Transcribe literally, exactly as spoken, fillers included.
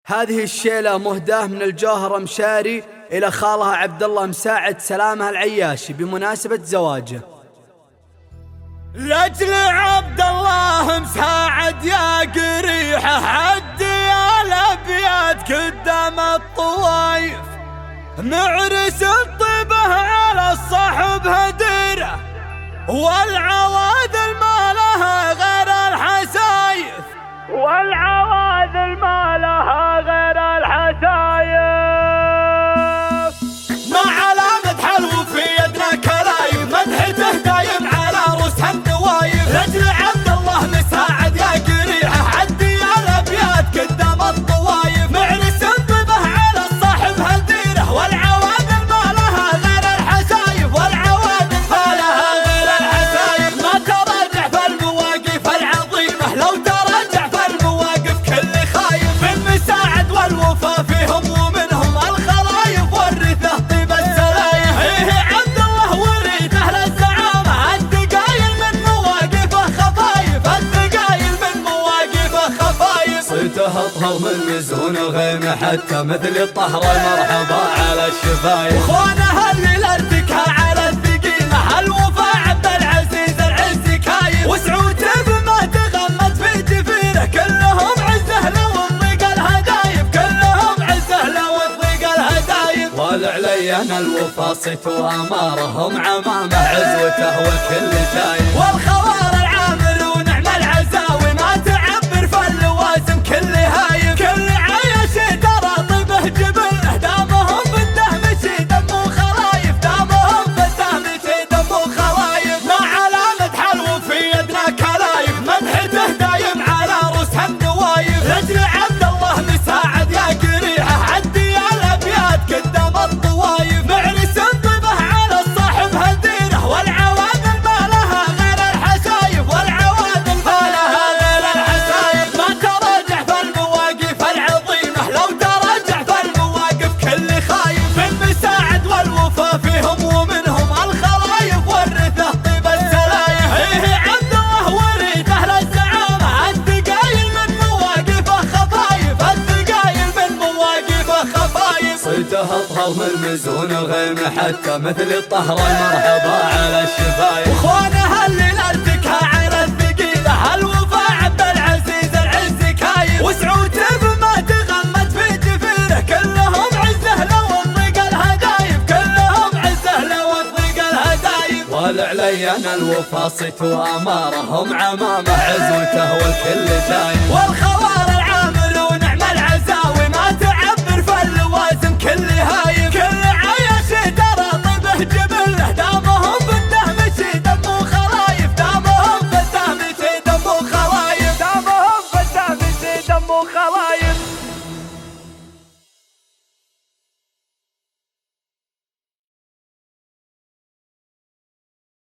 هذه الشيلة مهداة من الجوهر مشاري إلى خالها عبد الله مساعد سلامة العياشي بمناسبة زواجه. لأجل عبد الله مساعد يا قريحة حدي الأبيات قدام الطوايف، معرس الطيبة على الصحب هديره والعواذل ما لها غير الحسايف، والعواذل ما لها غير الحسايف. ما علامة حلو في يدنا كلايف، مدحته دايم على رؤوسها النوايف. لأجل عبد الله مساعد يا قريحة عدي الأبيات قدام الطوايف، معرس الطيبة على الصاحب هديره والعواذل ما لها غير الحسايف، والعواذل ما لها غير الحسايف. ما تراجع في المواقف العظيمة، لو تراجع في المواقف كل خايف، من مساعد والوفا فيهم ومنهم الخلايف ورثه طيب السلايف. ايه عبد الله ورثه للزعامة، الدقايل من مواقفه خفايف، الدقايل من مواقفه خفايف. صيته اطهر من مزون غيمه حتى مثل الطهر مرحبا على الشفايف، اخوانها اللي الارتكاء على الثقيله، الوفا عبد العزيز العز كايف، وسعوته بما تغمد في جفينه كلهم عزه لو تضيق الهدايف، كلهم عزه لو تضيق الهدايف. والعليان الوفا صيت وامارهم عمامه عزوته وكل شايف، والخوار العامر ونعم العزاوي ما تعبر في اللوازم كل هايف، كل عيش ترى طيبه جبله دامهم بالدهم شي دمه خلايف، دامهم بالدهم شي دمه خلايف. ما علامة حلو في يدنا كلايف، مدحته دايم على رؤوسها النوايف. لأجل عبد الله مساعد يا قريحة عدي الأبيات قدام الطوايف، معرس الطيبة على الصاحب هديره والعواذل ما لها غير الحسايف، والعواذل ما لها غير الحسايف. ما تراجع في المواقف العظيمة، لو تراجع في المواقف كل خايف، من مساعد والوفا فيهم ومنهم الخلايف ورثه طيب السلايف. ايه عبد الله ورثه للزعامة، الدقايل من مواقفه خفايف، الدقايل من مواقفه خفايف. صيته اطهر من مزون غيمه حتى مثل الطهر مرحبا على الشفايف، اخوانها اللي الارتكاء على الثقيله، الوفا عبد العزيز العز كايف، وسعوته بما تغمد في جفينه كلهم عزه لو تضيق الهدايف، كلهم عزه لو تضيق الهدايف. والعليان الوفا صيت وامارهم عمامه عزوته والكل شايف، والخوار